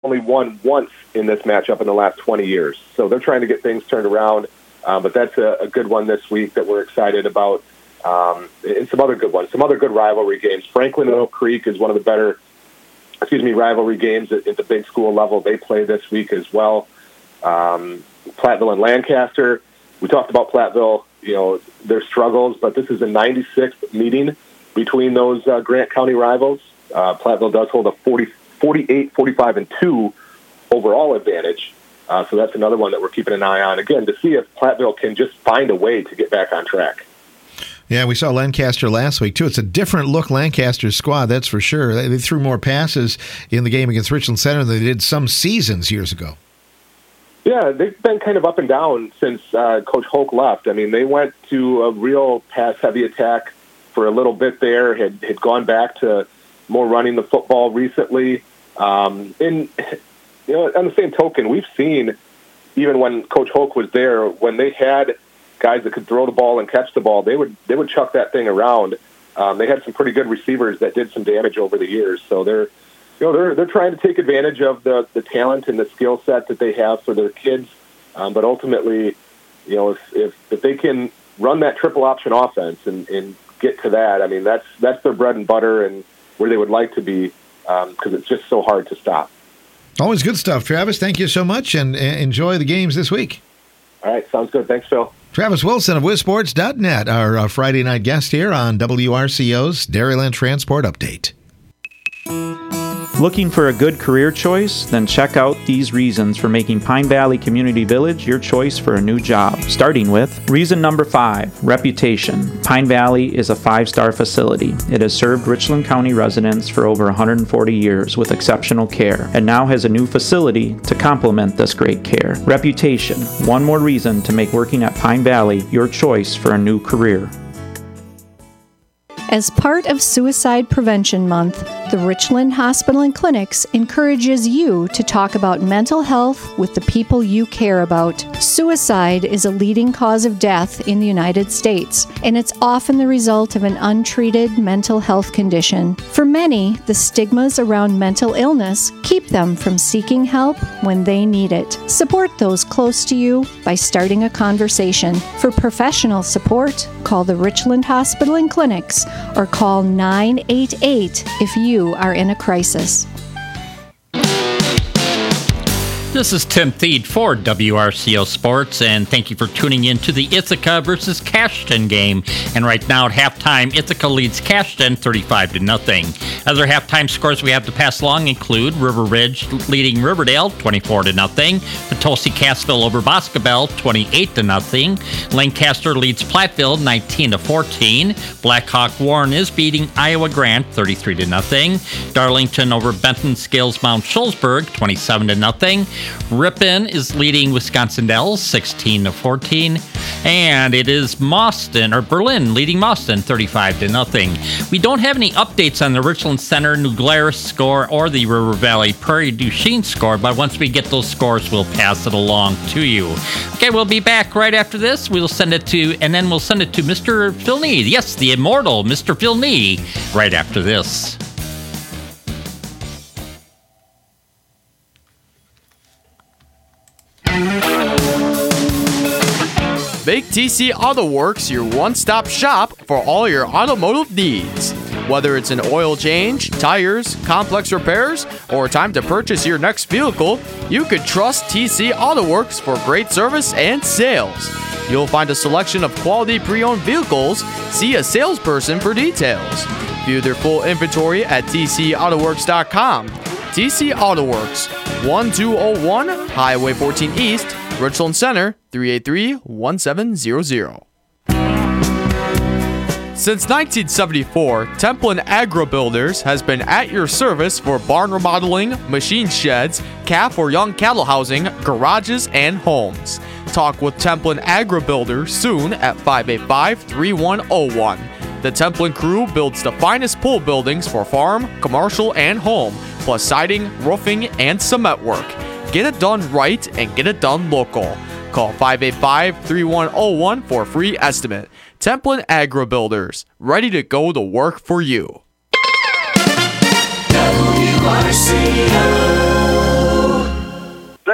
only won once in this matchup in the last 20 years. So they're trying to get things turned around. But that's a good one this week that we're excited about. And some other good ones, some other good rivalry games. Franklin and Oak Creek is one of the better, rivalry games at the big school level. They play this week as well. Platteville and Lancaster. We talked about Platteville, their struggles, but this is the 96th meeting between those Grant County rivals. Platteville does hold a 48, 45, and 2 overall advantage. So that's another one that we're keeping an eye on, again, to see if Platteville can just find a way to get back on track. Yeah, we saw Lancaster last week, too. It's a different look Lancaster squad, that's for sure. They threw more passes in the game against Richland Center than they did some seasons years ago. Yeah, they've been kind of up and down since Coach Hoke left. I mean, they went to a real pass-heavy attack for a little bit there, had gone back to more running the football recently. On the same token, we've seen, even when Coach Hoke was there, when they had guys that could throw the ball and catch the ball, they would chuck that thing around. They had some pretty good receivers that did some damage over the years, so they're trying to take advantage of the talent and the skill set that they have for their kids. But ultimately, if they can run that triple option offense and get to that, I mean, that's their bread and butter and where they would like to be, because it's just so hard to stop. Always good stuff, Travis. Thank you so much, and enjoy the games this week. All right, sounds good. Thanks, Phil. Travis Wilson of WisSports.net, our Friday night guest here on WRCO's Dairyland Transport Update. Looking for a good career choice? Then check out these reasons for making Pine Valley Community Village your choice for a new job. Starting with reason number 5, reputation. Pine Valley is a 5-star facility. It has served Richland County residents for over 140 years with exceptional care, and now has a new facility to complement this great care. Reputation. One more reason to make working at Pine Valley your choice for a new career. As part of Suicide Prevention Month, the Richland Hospital and Clinics encourages you to talk about mental health with the people you care about. Suicide is a leading cause of death in the United States, and it's often the result of an untreated mental health condition. For many, the stigmas around mental illness keep them from seeking help when they need it. Support those close to you by starting a conversation. For professional support, call the Richland Hospital and Clinics or call 988 if you are in a crisis. This is Tim Thied for WRCO Sports, and thank you for tuning in to the Ithaca versus Cashton game. And right now at halftime, Ithaca leads Cashton 35-0. Other halftime scores we have to pass along include River Ridge leading Riverdale 24-0, Potosi Cassville over Boscobel 28-0, Lancaster leads Platteville 19-14, Blackhawk Warren is beating Iowa Grant 33-0, Darlington over Benton Scales Mount Schulzberg 27-0. Ripon is leading Wisconsin Dells 16-14, and it is Berlin leading Mauston 35-0. We don't have any updates on the Richland Center New Glarus score or the River Valley Prairie du Chien score, but once we get those scores, we'll pass it along to you. Okay, we'll be back right after this. We'll send it to Mr. Phil Nee. Yes, the immortal Mr. Phil Nee, right after this. Make TC Auto Works your one-stop shop for all your automotive needs. Whether it's an oil change, tires, complex repairs, or time to purchase your next vehicle, you can trust TC Auto Works for great service and sales. You'll find a selection of quality pre-owned vehicles. See a salesperson for details. View their full inventory at tcautoworks.com. TC Auto Works, 1201 Highway 14 East, Richland Center, 383-1700. Since 1974, Templin Agro Builders has been at your service for barn remodeling, machine sheds, calf or young cattle housing, garages, and homes. Talk with Templin Agro Builders soon at 585-3101. The Templin crew builds the finest pole buildings for farm, commercial, and home, plus siding, roofing, and cement work. Get it done right and get it done local. Call 585-3101 for a free estimate. Templin Agro Builders, ready to go to work for you. WRCO.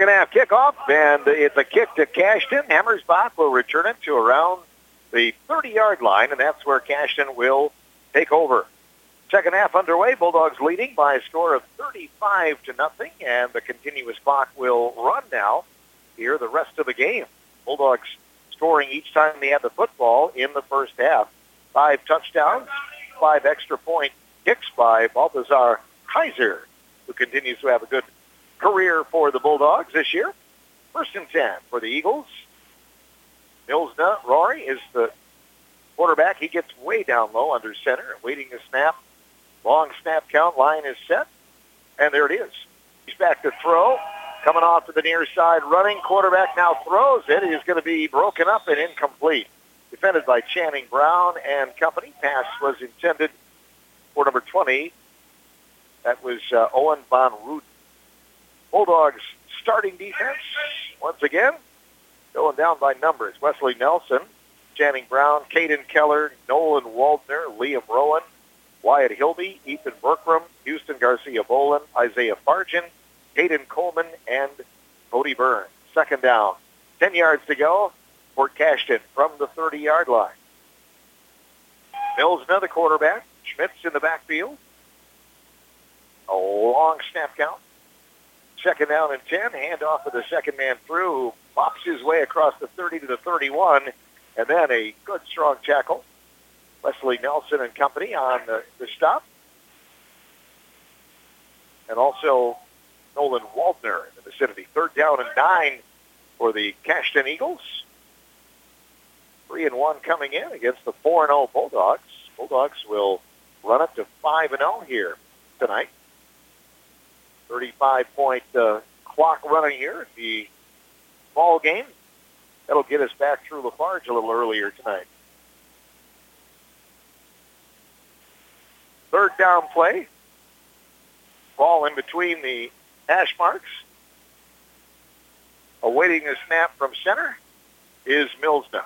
Second half kickoff, and it's a kick to Cashton. Hammersbach will return it to around the 30-yard line, and that's where Cashton will take over. Second half underway. Bulldogs leading by a score of 35-0, and the continuous clock will run now here the rest of the game. Bulldogs scoring each time they had the football in the first half. 5 touchdowns, 5 extra point kicks by Balthazar Kaiser, who continues to have a good career for the Bulldogs this year. 1st and 10 for the Eagles. Milsna, Rory, is the quarterback. He gets way down low under center, waiting the snap. Long snap count, line is set, and there it is. He's back to throw, coming off to the near side, running. Quarterback now throws it. It is going to be broken up and incomplete. Defended by Channing Brown and company. Pass was intended for number 20. That was Owen Von Ruden. Bulldogs starting defense, once again, going down by numbers. Wesley Nelson, Channing Brown, Caden Keller, Nolan Waldner, Liam Rowan, Wyatt Hilby, Ethan Berkram, Houston Garcia-Bolin, Isaiah Fargen, Caden Coleman, and Cody Burns. Second down, 10 yards to go for Cashton from the 30-yard line. Mills, another quarterback. Schmitz in the backfield. A long snap count. Second down and 10. Handoff of the second man through, who pops his way across the 30 to the 31, and then a good, strong tackle. Wesley Nelson and company on the stop. And also Nolan Waldner in the vicinity. Third down and 9 for the Cashton Eagles. 3-1 coming in against the 4-0 Bulldogs. Bulldogs will run it to 5-0 here tonight. 35-point clock running here at the ball game. That'll get us back through Lafarge a little earlier tonight. Third down play. Ball in between the hash marks. Awaiting the snap from center is Milsna.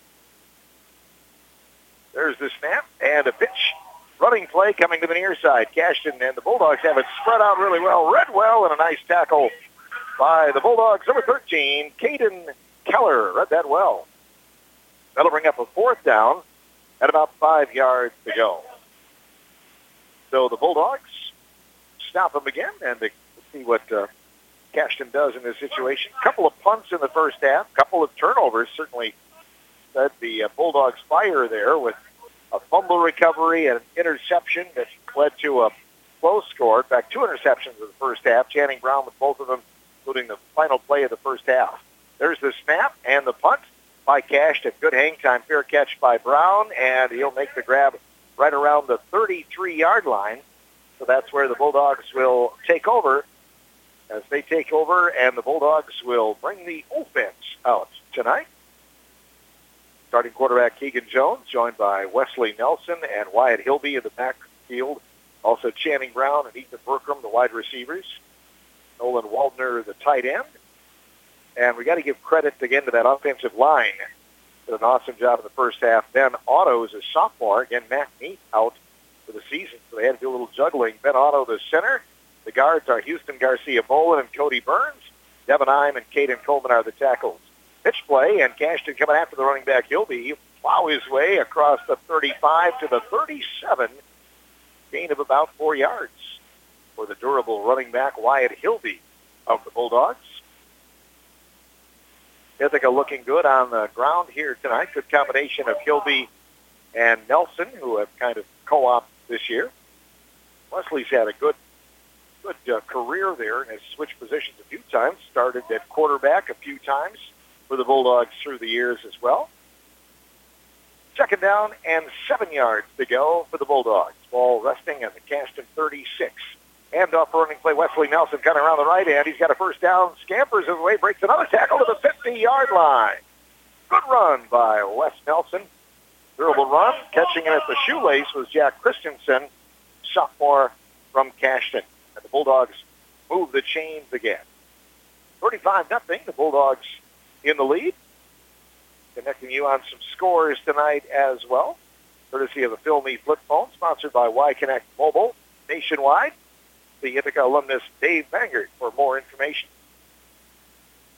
There's the snap and a pitch. Running play coming to the near side. Cashton and the Bulldogs have it spread out really well. Read well, and a nice tackle by the Bulldogs. Number 13, Caden Keller. Read that well. That'll bring up a fourth down at about 5 yards to go. So the Bulldogs stop them again, and to see what Cashton does in this situation. A couple of punts in the first half, a couple of turnovers. Certainly let the Bulldogs fire there with a fumble recovery and an interception that led to a close score. In fact, 2 interceptions in the first half. Channing Brown with both of them, including the final play of the first half. There's the snap and the punt by Cashton. Good hang time, fair catch by Brown, and he'll make the grab right around the 33-yard line. So that's where the Bulldogs will take over. As they take over, and the Bulldogs will bring the offense out tonight. Starting quarterback Keegan Jones, joined by Wesley Nelson and Wyatt Hilby in the backfield. Also Channing Brown and Ethan Berkram, the wide receivers. Nolan Waldner, the tight end. And we got to give credit again to that offensive line. Did an awesome job in the first half. Ben Otto is a sophomore. Again, Matt Neat out for the season, so they had to do a little juggling. Ben Otto, the center. The guards are Houston Garcia-Bolin and Cody Burns. Devin Heim and Caden Coleman are the tackles. Pitch play, and Cashton coming after the running back Hilby. He'll plow his way across the 35 to the 37. Gain of about 4 yards for the durable running back Wyatt Hilby of the Bulldogs. Ithaca looking good on the ground here tonight. Good combination of Hilby and Nelson, who have kind of co-opted this year. Wesley's had a good career there and has switched positions a few times. Started at quarterback a few times for the Bulldogs through the years as well. Second down and 7 yards to go for the Bulldogs. Ball resting at the Cashton 36. Handoff running play. Wesley Nelson kind of around the right hand. He's got a first down. Scampers his way. Breaks another tackle to the 50-yard line. Good run by Wes Nelson. Durable run. Catching it at the shoelace was Jack Christensen, sophomore from Cashton. And the Bulldogs move the chains again. 35-0. The Bulldogs in the lead. Connecting you on some scores tonight as well. Courtesy of the Phil Me Flip Phone, sponsored by Y-Connect Mobile nationwide. The Ithaca alumnus Dave Bangert for more information.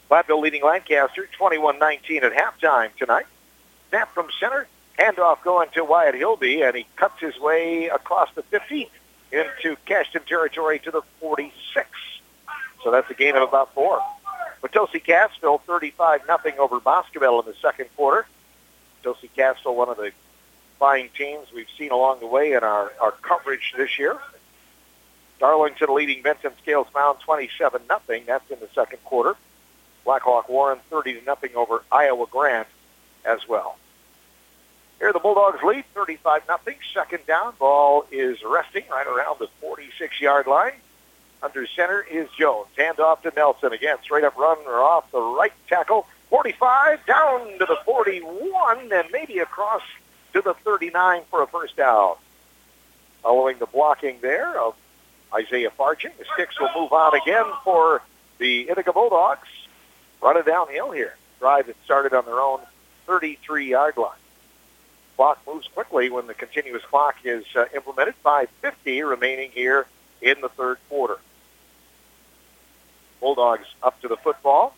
Platteville leading Lancaster 21-19 at halftime tonight. Snap from center. Handoff going to Wyatt Hilby, and he cuts his way across the 50 into Cashton territory to the 46. So that's a gain of about 4. Potosi Cassville 35-0 over Boscoville in the second quarter. Potosi Cassville, one of the fine teams we've seen along the way in our coverage this year. Darlington leading Benton Scales Mound 27-0. That's in the second quarter. Blackhawk Warren 30-0 over Iowa Grant as well. Here the Bulldogs lead 35-0. Second down. Ball is resting right around the 46-yard line. Under center is Jones. Hand off to Nelson. Again, straight up run or off the right tackle. 45 down to the 41 and maybe across to the 39 for a first down. Following the blocking there of Isaiah Farching, the Sticks will move on again for the Ithaca Bulldogs. Running downhill here. Drive that started on their own 33-yard line. Clock moves quickly when the continuous clock is implemented. 5:50 remaining here in the third quarter. Bulldogs up to the football.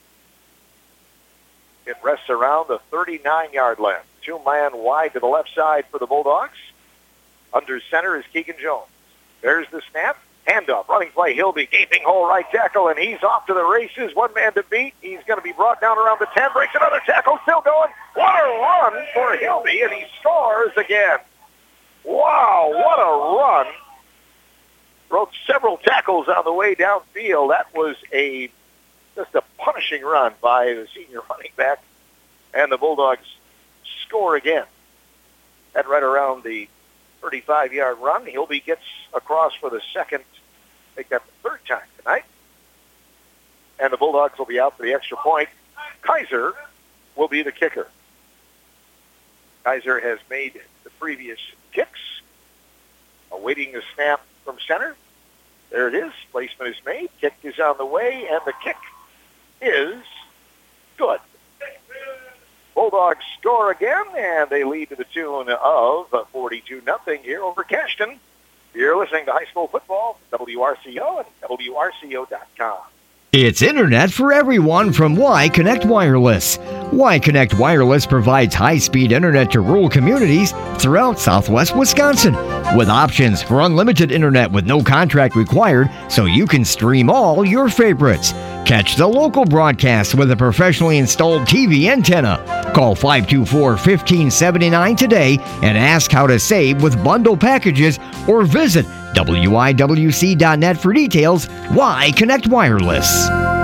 It rests around the 39-yard line. 2-man wide to the left side for the Bulldogs. Under center is Keegan Jones. There's the snap. Handoff. Running play. Hilby. Gaping hole right tackle, and he's off to the races. One man to beat. He's going to be brought down around the 10. Breaks another tackle. Still going. What a run for Hilby, and he scores again. Wow, what a run. Broke several tackles on the way downfield. That was just a punishing run by the senior running back. And the Bulldogs score again. At right around the 35-yard run. Hilby gets across for the second, I think that's the third time tonight. And the Bulldogs will be out for the extra point. Kaiser will be the kicker. Kaiser has made the previous kicks. Awaiting the snap from center. There it is. Placement is made. Kick is on the way, and the kick is good. Bulldogs score again, and they lead to the tune of 42-0 here over Cashton. You're listening to High School Football, WRCO, and WRCO.com. It's internet for everyone from Y Connect Wireless. Y Connect Wireless provides high-speed internet to rural communities throughout southwest Wisconsin, with options for unlimited internet with no contract required, so you can stream all your favorites. Catch the local broadcast with a professionally installed TV antenna. Call 524-1579 today and ask how to save with bundle packages, or visit WIWC.net for details. Y Connect Wireless.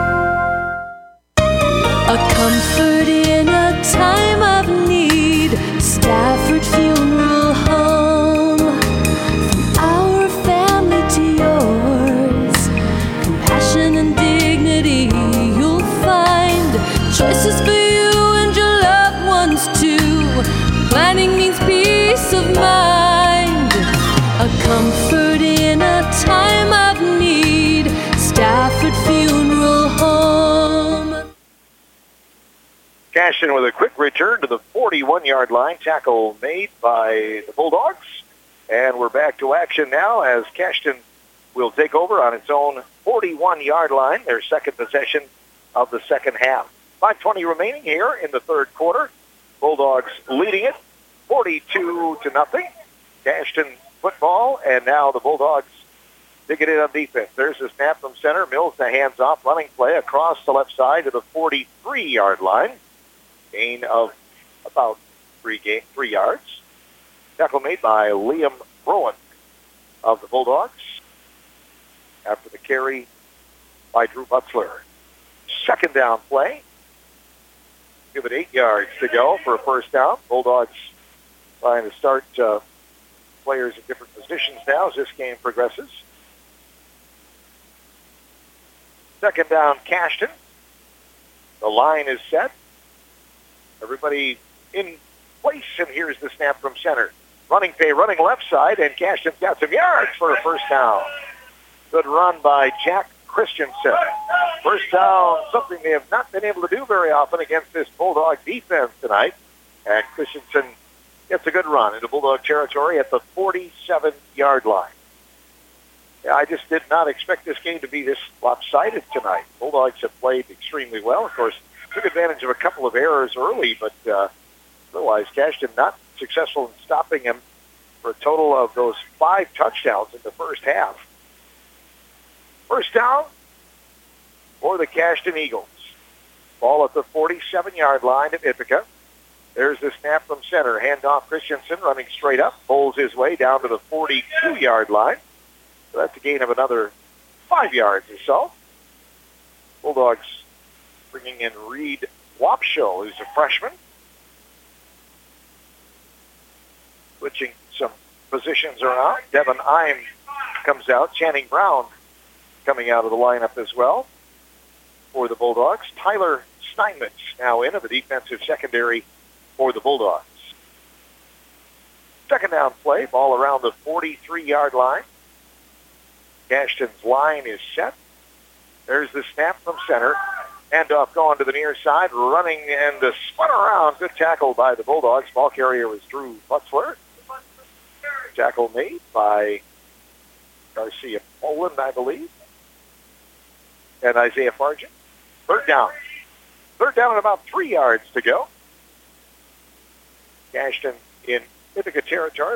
A comfort in a time of need. Stafford Funeral Home. From our family to yours. Compassion and dignity you'll find. Choices for you and your loved ones too. Planning means peace of mind. A comfort in a time of need. Stafford Funeral Home. Cashton with a quick return to the 41-yard line. Tackle made by the Bulldogs. And we're back to action now as Cashton will take over on its own 41-yard line, their second possession of the second half. 5:20 remaining here in the third quarter. Bulldogs leading it 42-0. Cashton football, and now the Bulldogs dig it in on defense. There's the snap from center. Mills the hands-off running play across the left side to the 43-yard line. Gain of about 3 yards. Tackle made by Liam Rowan of the Bulldogs after the carry by Drew Butzler. Second down play. Give it 8 yards to go for a first down. Bulldogs trying to start players in different positions now as this game progresses. Second down, Cashton. The line is set. Everybody in place, and here's the snap from center. Running left side, and Cashton's got some yards for a first down. Good run by Jack Christensen. First down, something they have not been able to do very often against this Bulldog defense tonight. And Christensen gets a good run into Bulldog territory at the 47-yard line. I just did not expect this game to be this lopsided tonight. Bulldogs have played extremely well. Of course, took advantage of a couple of errors early, but otherwise, Cashton not successful in stopping him for a total of those 5 touchdowns in the first half. First down for the Cashton Eagles. Ball at the 47-yard line of Ithaca. There's the snap from center. Handoff Christensen running straight up. Bowls his way down to the 42-yard line. So that's a gain of another 5 yards or so. Bulldogs bringing in Reed Wapshow, who's a freshman. Switching some positions around. Devin Ime comes out. Channing Brown coming out of the lineup as well for the Bulldogs. Tyler Steinmetz now in of the defensive secondary for the Bulldogs. Second down play, ball around the 43-yard line. Cashton's line is set. There's the snap from center. Handoff going to the near side, running and spun around. Good tackle by the Bulldogs. Ball carrier was Drew Butzler. Tackle made by Garcia Poland, I believe, and Isaiah Fargent. Third down. Third down and about 3 yards to go. Cashton in Ithaca territory.